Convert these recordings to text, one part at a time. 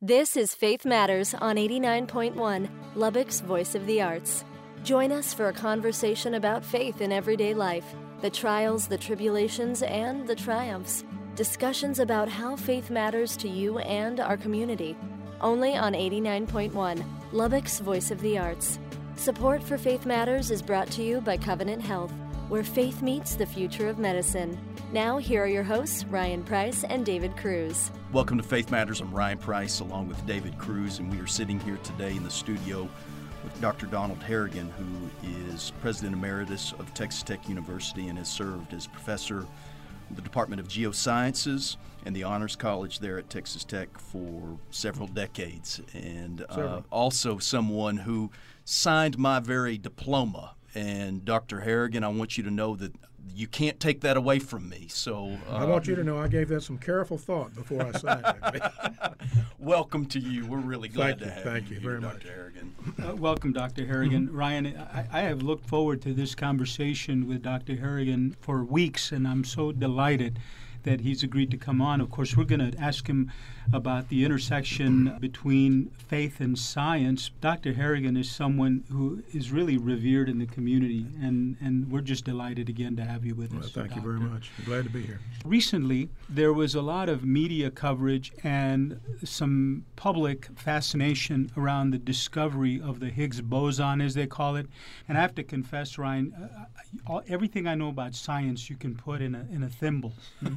This is Faith Matters on 89.1, Lubbock's Voice of the Arts. Join us for a conversation about faith in everyday life, the trials, the tribulations, and the triumphs. Discussions about how faith matters to you and our community. Only on 89.1, Lubbock's Voice of the Arts. Support for Faith Matters is brought to you by Covenant Health, where faith meets the future of medicine. Now, here are your hosts, Ryan Price and David Cruz. Welcome to Faith Matters. I'm Ryan Price along with David Cruz, and we are sitting here today in the studio with Dr. Donald Harrigan, who is President Emeritus of Texas Tech University and has served as professor in the Department of Geosciences and the Honors College there at Texas Tech for several decades, and also someone who signed my very diploma. And Dr. Harrigan, I want you to know that you can't take that away from me. So I want you to know I gave that some careful thought before I signed it. Welcome to you. We're really glad to have you. Thank you very much. Dr. Harrigan. Welcome, Dr. Harrigan. Ryan, I have looked forward to this conversation with Dr. Harrigan for weeks, and I'm so delighted that he's agreed to come on. Of course, we're going to ask him about the intersection between faith and science. Dr. Harrigan is someone who is really revered in the community, and we're just delighted again to have you with us. Thank you very much. I'm glad to be here. Recently, there was a lot of media coverage and some public fascination around the discovery of the Higgs boson, as they call it. And I have to confess, Ryan, everything I know about science you can put in a thimble.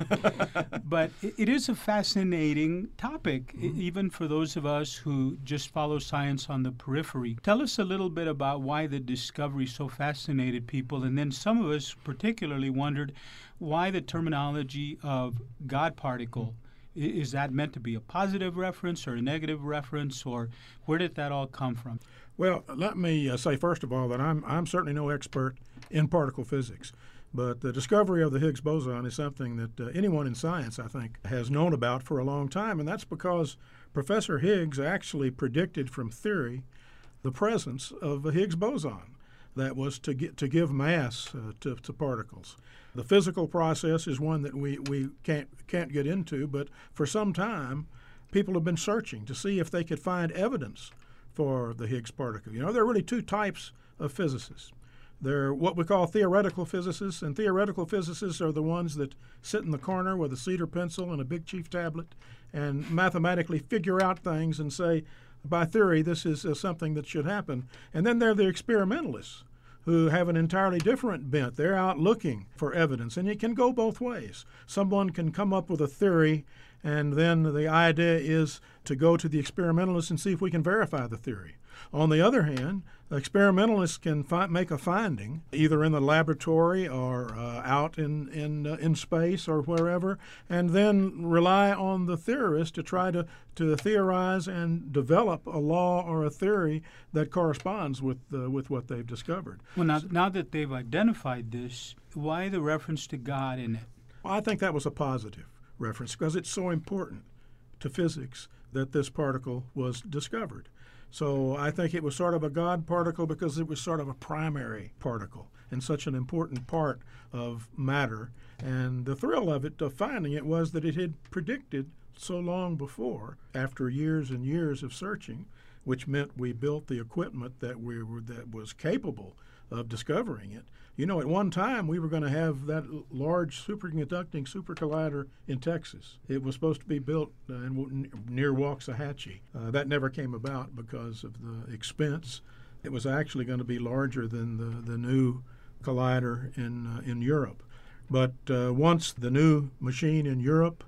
But it is a fascinating topic, even for those of us who just follow science on the periphery. Tell us a little bit about why the discovery so fascinated people, and then some of us particularly wondered why the terminology of God particle. Is that meant to be a positive reference or a negative reference, or where did that all come from? Well, let me say first of all that I'm certainly no expert in particle physics. But the discovery of the Higgs boson is something that anyone in science, I think, has known about for a long time, and that's because Professor Higgs actually predicted from theory the presence of a Higgs boson that was to give mass to particles. The physical process is one that we can't get into, but for some time, people have been searching to see if they could find evidence for the Higgs particle. You know, there are really two types of physicists. They're what we call theoretical physicists, and theoretical physicists are the ones that sit in the corner with a cedar pencil and a Big Chief tablet and mathematically figure out things and say, by theory, this is something that should happen. And then there are the experimentalists who have an entirely different bent. They're out looking for evidence, and it can go both ways. Someone can come up with a theory, and then the idea is to go to the experimentalists and see if we can verify the theory. On the other hand, experimentalists can make a finding either in the laboratory or out in space or wherever, and then rely on the theorist to try to theorize and develop a law or a theory that corresponds with what they've discovered. Well, now that they've identified this, why the reference to God in it? Well, I think that was a positive reference because it's so important to physics that this particle was discovered. So I think it was sort of a God particle because it was sort of a primary particle and such an important part of matter. And the thrill of finding it, was that it had predicted so long before, after years and years of searching, which meant we built the equipment that was capable of discovering it. You know, at one time we were going to have that large superconducting supercollider in Texas. It was supposed to be built near Waxahachie. That never came about because of the expense. It was actually going to be larger than the new collider in Europe. But once the new machine in Europe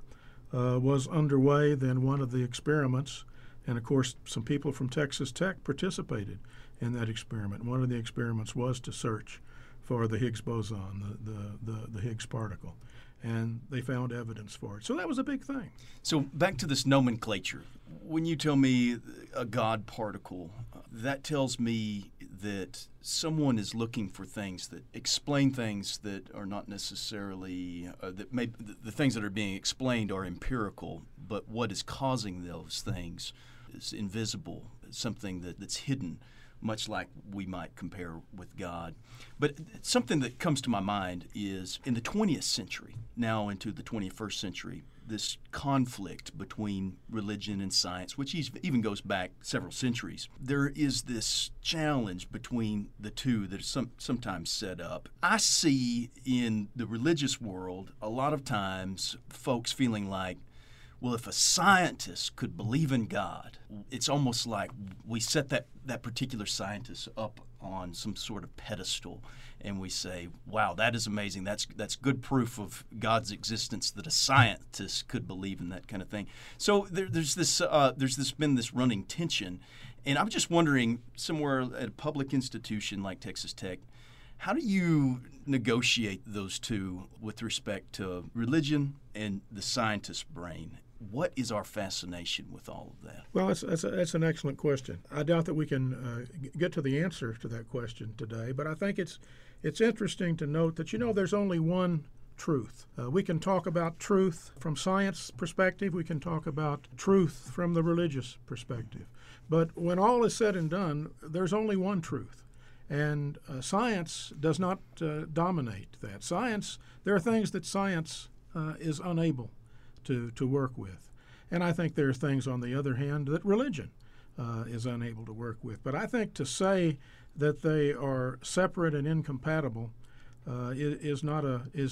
was underway, then one of the experiments, and of course some people from Texas Tech participated in that experiment. One of the experiments was to search for the Higgs boson, the Higgs particle, and they found evidence for it. So that was a big thing. So back to this nomenclature. When you tell me a God particle, that tells me that someone is looking for things that explain things that are not necessarily the things that are being explained are empirical, but what is causing those things is invisible, something that's hidden, much like we might compare with God. But something that comes to my mind is in the 20th century, now into the 21st century, this conflict between religion and science, which even goes back several centuries. There is this challenge between the two that is sometimes set up. I see in the religious world a lot of times folks feeling like, well, if a scientist could believe in God, it's almost like we set that particular scientist up on some sort of pedestal, and we say, wow, that is amazing. That's good proof of God's existence that a scientist could believe in that kind of thing. So there's been this running tension, and I'm just wondering, somewhere at a public institution like Texas Tech, how do you negotiate those two with respect to religion and the scientist's brain? What is our fascination with all of that? Well, that's an excellent question. I doubt that we can get to the answer to that question today, but I think it's interesting to note that, there's only one truth. We can talk about truth from science perspective. We can talk about truth from the religious perspective. But when all is said and done, there's only one truth. And science does not dominate that. There are things that science is unable to work with. And I think there are things, on the other hand, that religion is unable to work with. But I think to say that they are separate and incompatible is not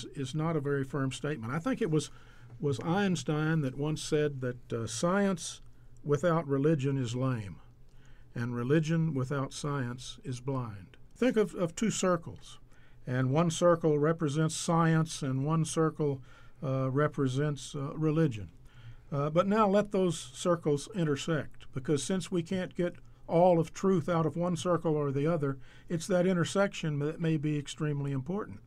a very firm statement. I think it was Einstein that once said that science without religion is lame, and religion without science is blind. Think of two circles, and one circle represents science and one circle represents religion. But now let those circles intersect, because since we can't get all of truth out of one circle or the other, it's that intersection that may be extremely important.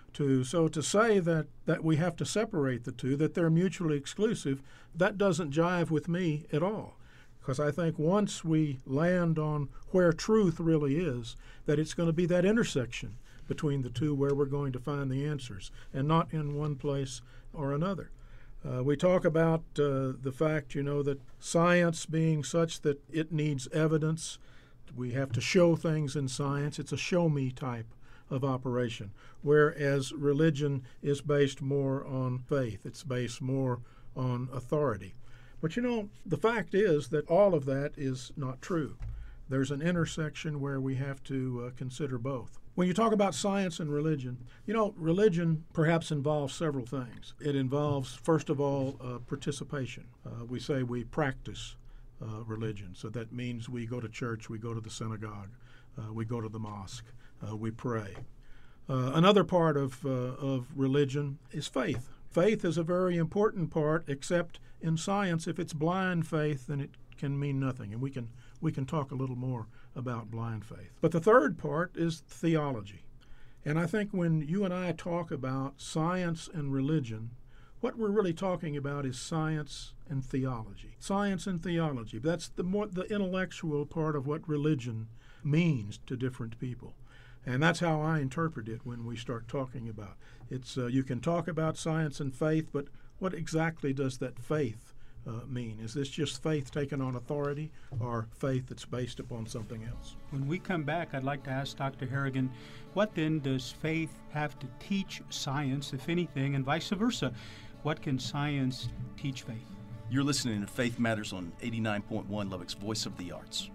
So to say that we have to separate the two, that they're mutually exclusive, that doesn't jive with me at all. Because I think once we land on where truth really is, that it's going to be that intersection between the two where we're going to find the answers, and not in one place or another. We talk about the fact, that science being such that it needs evidence. We have to show things in science. It's a show-me type of operation, whereas religion is based more on faith. It's based more on authority. But the fact is that all of that is not true. There's an intersection where we have to consider both. When you talk about science and religion, religion perhaps involves several things. It involves, first of all, participation. We say we practice religion. So that means we go to church, we go to the synagogue, we go to the mosque, we pray. Another part of religion is faith. Faith is a very important part, except in science, if it's blind faith, then it can mean nothing. And we can talk a little more about blind faith. But the third part is theology. And I think when you and I talk about science and religion, what we're really talking about is science and theology. Science and theology. That's the intellectual part of what religion means to different people. And that's how I interpret it when we start talking about it. You can talk about science and faith, but what exactly does that faith mean? Is this just faith taken on authority, or faith that's based upon something else? When we come back, I'd like to ask Dr. Harrigan, what then does faith have to teach science, if anything, and vice versa? What can science teach faith? You're listening to Faith Matters on 89.1 Lubbock's Voice of the Arts.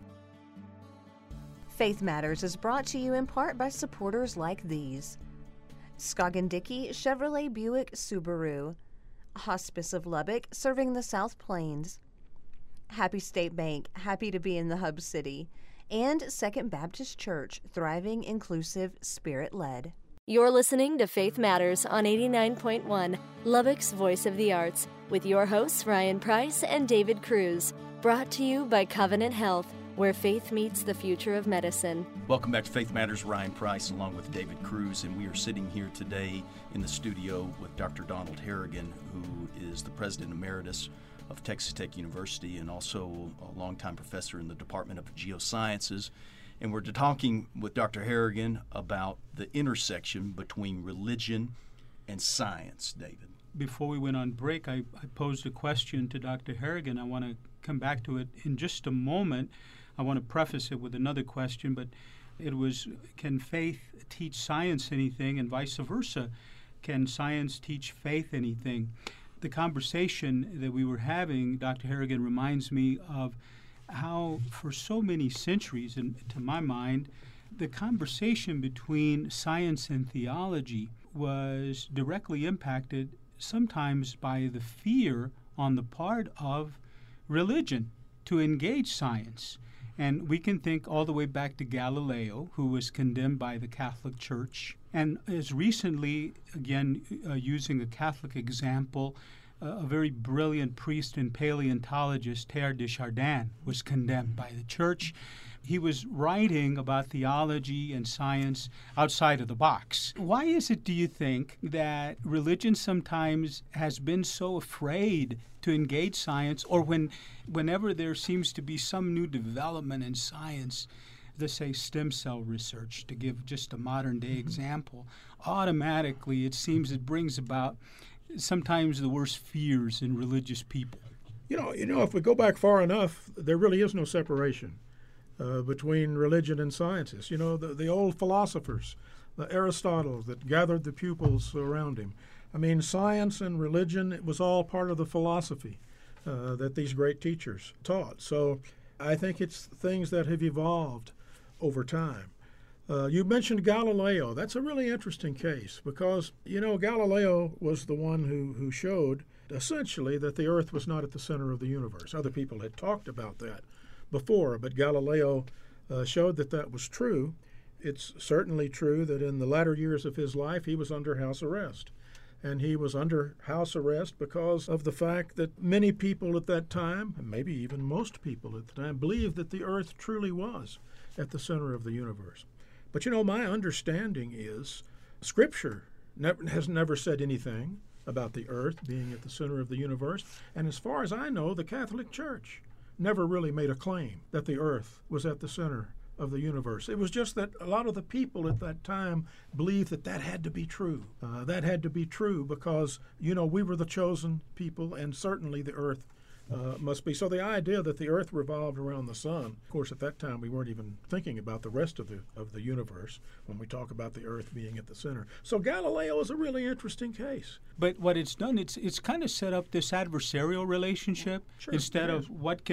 Faith Matters is brought to you in part by supporters like these: Scoggin-Dickey Chevrolet Buick Subaru, Hospice of Lubbock, serving the South Plains, Happy State Bank, happy to be in the Hub City, and Second Baptist Church, thriving, inclusive, Spirit-led. You're listening to Faith Matters on 89.1, Lubbock's Voice of the Arts, with your hosts Ryan Price and David Cruz. Brought to you by Covenant Health, where faith meets the future of medicine. Welcome back to Faith Matters. Ryan Price along with David Cruz, and we are sitting here today in the studio with Dr. Donald Harrigan, who is the President Emeritus of Texas Tech University and also a longtime professor in the Department of Geosciences. And we're talking with Dr. Harrigan about the intersection between religion and science, David. Before we went on break, I posed a question to Dr. Harrigan. I want to come back to it in just a moment. I want to preface it with another question, but it was, can faith teach science anything, and vice versa? Can science teach faith anything? the conversation that we were having, Dr. Harrigan, reminds me of how for so many centuries, and to my mind, the conversation between science and theology was directly impacted sometimes by the fear on the part of religion to engage science. And we can think all the way back to Galileo, who was condemned by the Catholic Church. And as recently, again, using a Catholic example, a very brilliant priest and paleontologist, Teilhard de Chardin, was condemned by the Church. He was writing about theology and science outside of the box. Why is it, do you think, that religion sometimes has been so afraid to engage science, or whenever there seems to be some new development in science, let's say stem cell research, to give just a modern-day example, automatically it seems it brings about sometimes the worst fears in religious people? You know, if we go back far enough, there really is no separation between religion and sciences. You know, the old philosophers, the Aristotle that gathered the pupils around him. I mean, science and religion, it was all part of the philosophy that these great teachers taught. So I think it's things that have evolved over time. You mentioned Galileo. That's a really interesting case because, you know, Galileo was the one who showed essentially that the Earth was not at the center of the universe. Other people had talked about that before, but Galileo showed that that was true. It's certainly true that in the latter years of his life, he was under house arrest. And he was under house arrest because of the fact that many people at that time, and maybe even most people at the time, believed that the Earth truly was at the center of the universe. But, you know, my understanding is Scripture has never said anything about the Earth being at the center of the universe. And as far as I know, the Catholic Church never really made a claim that the Earth was at the center of the universe. It was just that a lot of the people at that time believed that that had to be true. That had to be true because, you know, we were the chosen people, and certainly the Earth must be. So the idea that the Earth revolved around the sun, of course, at that time we weren't even thinking about the rest of the universe when we talk about the Earth being at the center. So Galileo is a really interesting case. But what it's done, it's kind of set up this adversarial relationship instead of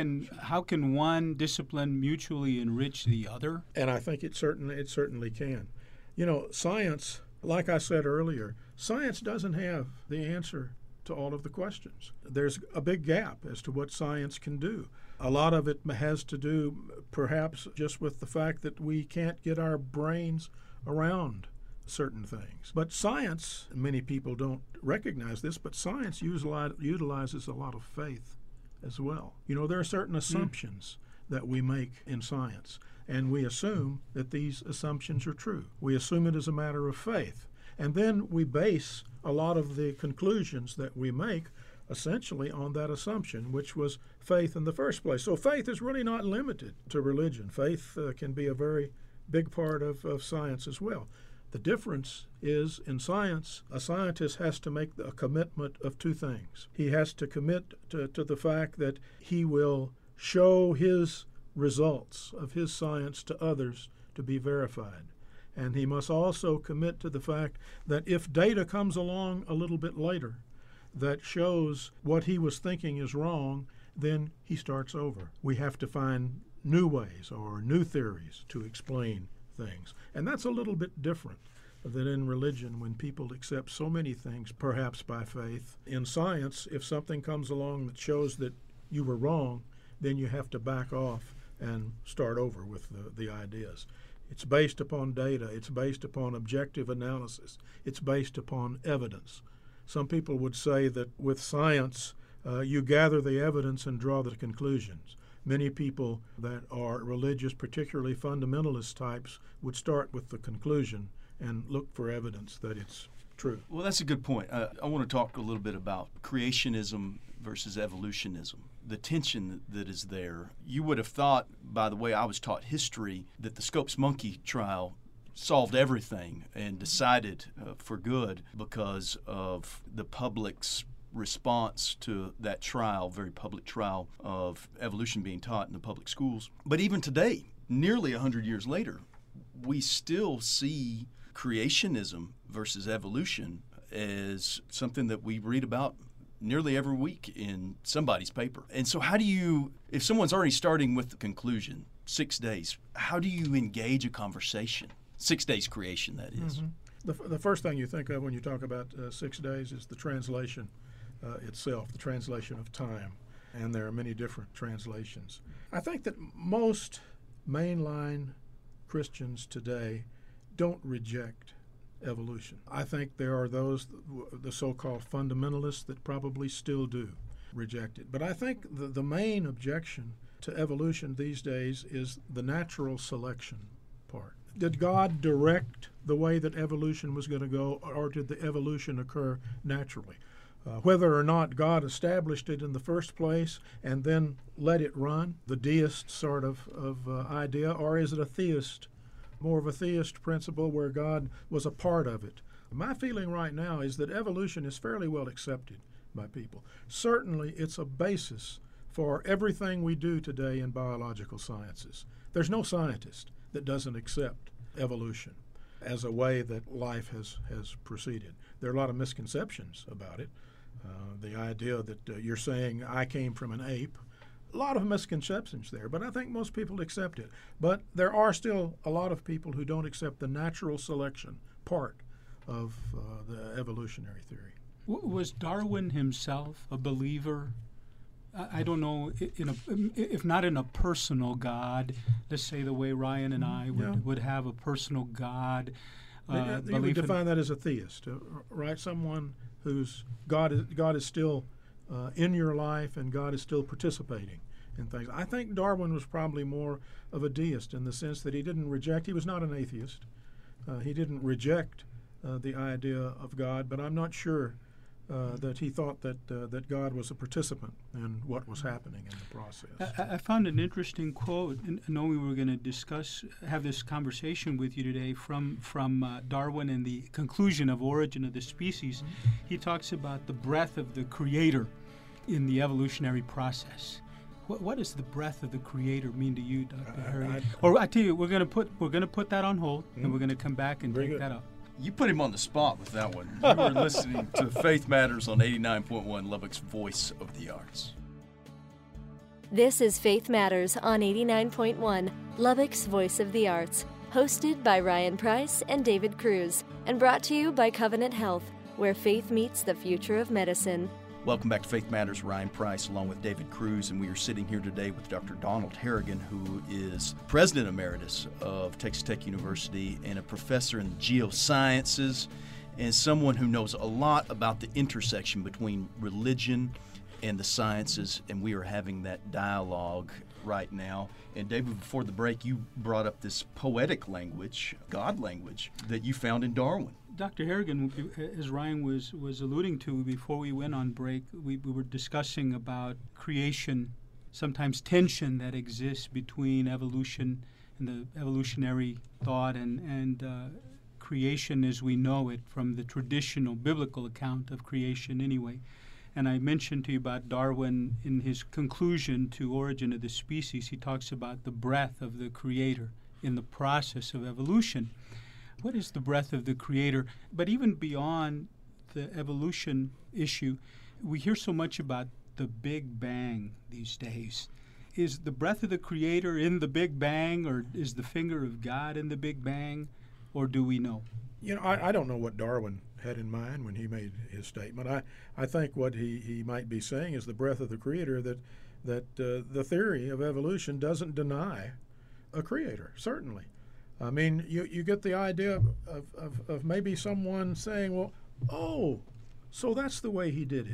how can one discipline mutually enrich the other? And I think it certainly can. You know, science, like I said earlier, science doesn't have the answer to all of the questions. There's a big gap as to what science can do. A lot of it has to do perhaps just with the fact that we can't get our brains around certain things. But science, many people don't recognize this, but science utilizes a lot of faith as well. You know, there are certain assumptions that we make in science, and we assume that these assumptions are true. We assume it as a matter of faith. And then we base a lot of the conclusions that we make essentially on that assumption, which was faith in the first place. So faith is really not limited to religion. Faith can be a very big part of science as well. The difference is in science, a scientist has to make a commitment of two things. He has to commit to the fact that he will show his results of his science to others to be verified. And he must also commit to the fact that if data comes along a little bit later that shows what he was thinking is wrong, then he starts over. We have to find new ways or new theories to explain things. And that's a little bit different than in religion when people accept so many things, perhaps by faith. In science, if something comes along that shows that you were wrong, then you have to back off and start over with the ideas. It's based upon data. It's based upon objective analysis. It's based upon evidence. Some people would say that with science, you gather the evidence and draw the conclusions. Many people that are religious, particularly fundamentalist types, would start with the conclusion and look for evidence that it's true. Well, that's a good point. I want to talk a little bit about creationism versus evolutionism, the tension that is there. You would have thought, by the way I was taught history, that the Scopes Monkey trial solved everything and decided for good because of the public's response to that trial, very public trial of evolution being taught in the public schools. But even today, nearly 100 years later, we still see creationism versus evolution as something that we read about nearly every week in somebody's paper. And so how do you, if someone's already starting with the conclusion, 6 days, how do you engage a conversation? 6 days creation, that is. Mm-hmm. The first thing you think of when you talk about 6 days is the translation itself, the translation of time. And there are many different translations. I think that most mainline Christians today don't reject evolution. I think there are those, the so-called fundamentalists, that probably still do reject it. But I think the main objection to evolution these days is the natural selection part. Did God direct the way that evolution was going to go, or did the evolution occur naturally? Whether or not God established it in the first place and then let it run, the deist sort of idea, or is it a theist, more of a theist principle where God was a part of it? My feeling right now is that evolution is fairly well accepted by people. Certainly it's a basis for everything we do today in biological sciences. There's no scientist that doesn't accept evolution as a way that life has proceeded. There are a lot of misconceptions about it. The idea that you're saying I came from an ape, a lot of misconceptions there, but I think most people accept it. But there are still a lot of people who don't accept the natural selection part of the evolutionary theory. Was Darwin himself a believer? I don't know, if not in a personal God, let's say the way Ryan and I would have a personal God. You would define that as a theist, right? Someone whose God is still in your life and God is still participating in things. I think Darwin was probably more of a deist in the sense that he didn't reject, he was not an atheist. He didn't reject the idea of God, but I'm not sure that he thought that God was a participant in what was happening in the process. I found an interesting quote, and I know we were going to have this conversation with you today from Darwin and the conclusion of Origin of the Species. He talks about the breath of the Creator in the evolutionary process. What does the breath of the Creator mean to you, Dr. Harry? Or I tell you, we're going to put that on hold, and we're going to come back and take that up. You put him on the spot with that one. You were listening to Faith Matters on 89.1, Lubbock's Voice of the Arts. This is Faith Matters on 89.1, Lubbock's Voice of the Arts, hosted by Ryan Price and David Cruz, and brought to you by Covenant Health, where faith meets the future of medicine. Welcome back to Faith Matters. Ryan Price along with David Cruz, and we are sitting here today with Dr. Donald Harrigan, who is President Emeritus of Texas Tech University and a professor in geosciences, and someone who knows a lot about the intersection between religion and the sciences, and we are having that dialogue right now. And David, before the break, you brought up this poetic language, God language, that you found in Darwin. Dr. Harrigan, as Ryan was alluding to before we went on break, we were discussing about creation, sometimes tension that exists between evolution and the evolutionary thought and creation as we know it from the traditional biblical account of creation anyway. And I mentioned to you about Darwin in his conclusion to Origin of the Species. He talks about the breath of the Creator in the process of evolution. What is the breath of the Creator? But even beyond the evolution issue, we hear so much about the Big Bang these days. Is the breath of the Creator in the Big Bang, or is the finger of God in the Big Bang, or do we know? You know, I don't know what Darwin had in mind when he made his statement. I think what he might be saying is the breath of the Creator, that the theory of evolution doesn't deny a creator, certainly. I mean, you get the idea of maybe someone saying, well, oh, so that's the way he did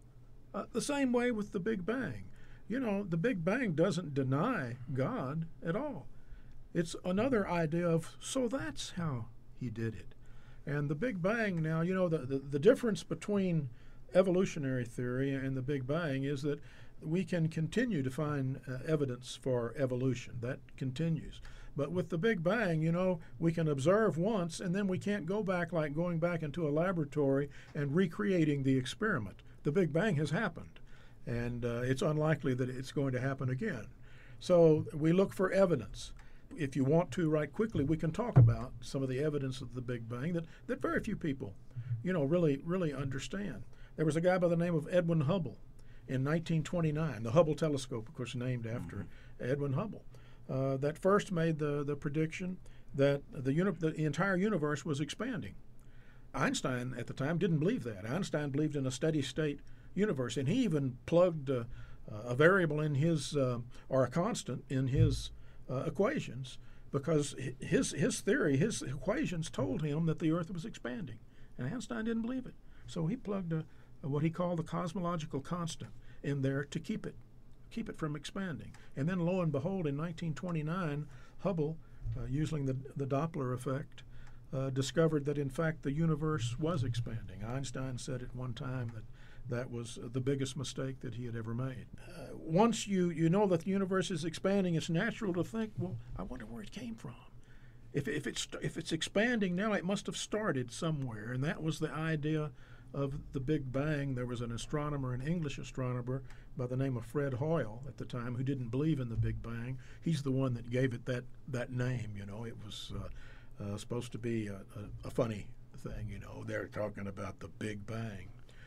it. The same way with the Big Bang. You know, the Big Bang doesn't deny God at all. It's another idea of, so that's how he did it. And the Big Bang now, you know, the difference between evolutionary theory and the Big Bang is that we can continue to find evidence for evolution. That continues. But with the Big Bang, you know, we can observe once and then we can't go back like going back into a laboratory and recreating the experiment. The Big Bang has happened, and it's unlikely that it's going to happen again. So we look for evidence. If you want to, right quickly, we can talk about some of the evidence of the Big Bang that very few people, you know, really understand. There was a guy by the name of Edwin Hubble in 1929. The Hubble telescope, of course, named after Edwin Hubble, that first made the prediction that the entire universe was expanding. Einstein at the time didn't believe that. Einstein believed in a steady state universe, and he even plugged a variable in his or a constant in his equations, because his theory, his equations told him that the Earth was expanding, and Einstein didn't believe it. So he plugged what he called the cosmological constant in there to keep it from expanding. And then lo and behold, in 1929, Hubble, using the Doppler effect, discovered that in fact the universe was expanding. Einstein said at one time that was the biggest mistake that he had ever made. Once you know that the universe is expanding, it's natural to think, well, I wonder where it came from. If it's expanding now, it must have started somewhere, and that was the idea of the Big Bang. There was an English astronomer by the name of Fred Hoyle at the time, who didn't believe in the Big Bang. He's the one that gave it that name. It was supposed to be a funny thing. They're talking about the Big Bang.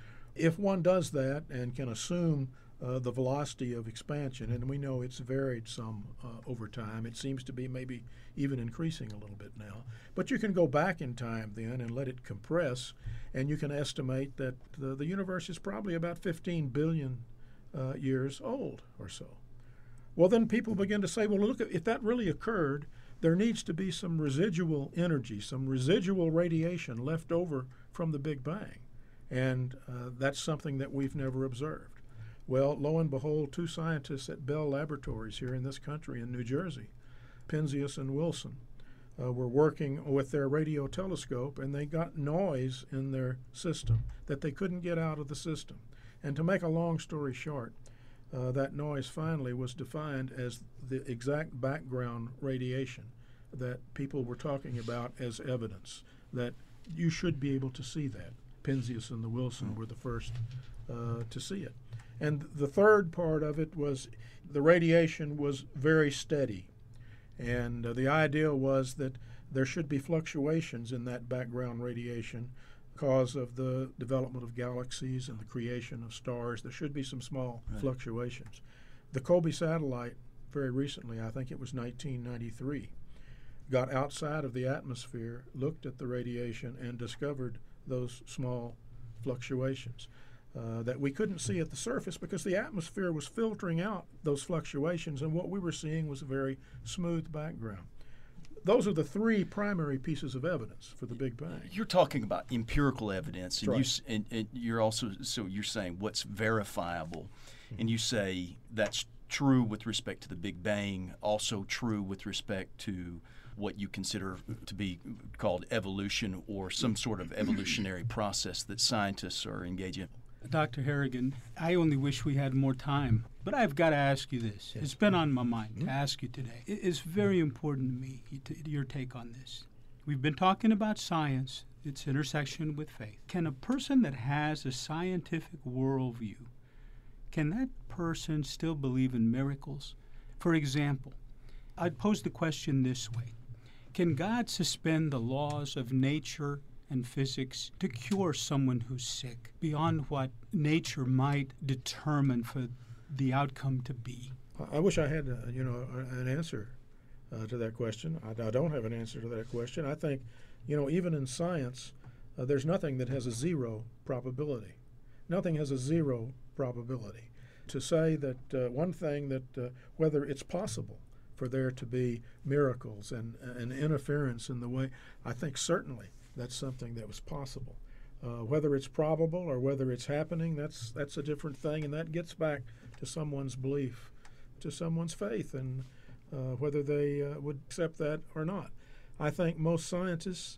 If one does that and can assume the velocity of expansion, and we know it's varied some over time. It seems to be maybe even increasing a little bit now. But you can go back in time then and let it compress, and you can estimate that the universe is probably about 15 billion years old or so. Well, then people begin to say, well, look, if that really occurred, there needs to be some residual energy, some residual radiation left over from the Big Bang. And that's something that we've never observed. Well, lo and behold, two scientists at Bell Laboratories here in this country in New Jersey, Penzias and Wilson, were working with their radio telescope, and they got noise in their system that they couldn't get out of the system. And to make a long story short, that noise finally was defined as the exact background radiation that people were talking about as evidence that you should be able to see that. Penzias and the Wilson were the first to see it. And the third part of it was the radiation was very steady. And the idea was that there should be fluctuations in that background radiation because of the development of galaxies and the creation of stars. There should be some small fluctuations. The COBE satellite, very recently, I think it was 1993, got outside of the atmosphere, looked at the radiation, and discovered those small fluctuations that we couldn't see at the surface because the atmosphere was filtering out those fluctuations, and what we were seeing was a very smooth background. Those are the three primary pieces of evidence for the Big Bang. You're talking about empirical evidence, and, right. and you're also you're saying what's verifiable, and you say that's true with respect to the Big Bang, also true with respect to what you consider to be called evolution or some sort of evolutionary process that scientists are engaging in. Dr. Harrigan, I only wish we had more time, but I've got to ask you this. Yes. It's been on my mind to ask you today. It's very important to me, your take on this. We've been talking about science, its intersection with faith. Can a person that has a scientific worldview, can that person still believe in miracles? For example, I'd pose the question this way. Can God suspend the laws of nature and physics to cure someone who's sick beyond what nature might determine for the outcome to be? I wish I had an answer to that question. I don't have an answer to that question. I think, even in science, there's nothing that has a zero probability. Nothing has a zero probability. To say that one thing that whether it's possible for there to be miracles and interference in the way, I think certainly that's something that was possible. Whether it's probable or whether it's happening, that's a different thing, and that gets back to someone's belief, to someone's faith, and whether they would accept that or not. I think most scientists,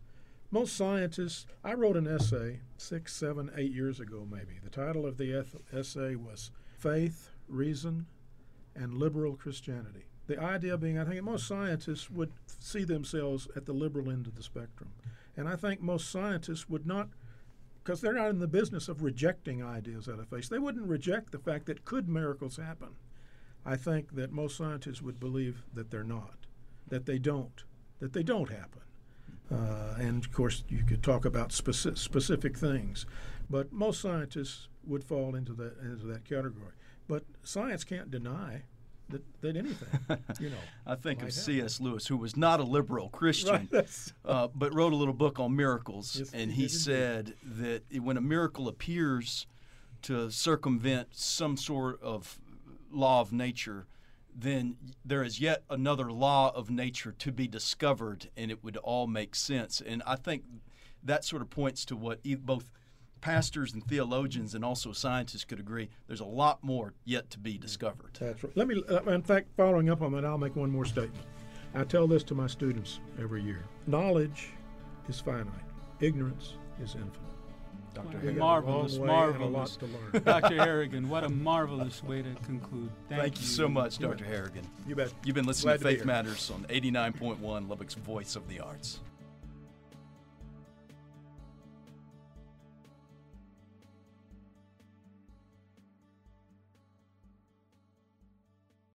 I wrote an essay 6, 7, 8 years ago maybe. The title of the essay was Faith, Reason, and Liberal Christianity. The idea being, I think most scientists would see themselves at the liberal end of the spectrum. And I think most scientists would not, because they're not in the business of rejecting ideas out of faith. They wouldn't reject the fact that could miracles happen. I think that most scientists would believe that they're not, that they don't happen. And of course, you could talk about specific things, but most scientists would fall into that category. But science can't deny that anything, I think of might C.S. Lewis, who was not a liberal Christian, but wrote a little book on miracles, Yes, and he he did said that when a miracle appears to circumvent some sort of law of nature, then there is yet another law of nature to be discovered, and it would all make sense. And I think that sort of points to what both pastors and theologians and also scientists could agree. There's a lot more yet to be discovered. That's right. Let me, in fact, following up on that, I'll make one more statement. I tell this to my students every year. Knowledge is finite. Ignorance is infinite. Dr. We got a Marvelous, long way and a marvelous. lot to learn. Dr. Harrigan, what a marvelous way to conclude. Thank you so much, Dr. Harrigan. You bet. You've been listening Glad to to be Faith here. Matters on 89.1, Lubbock's Voice of the Arts.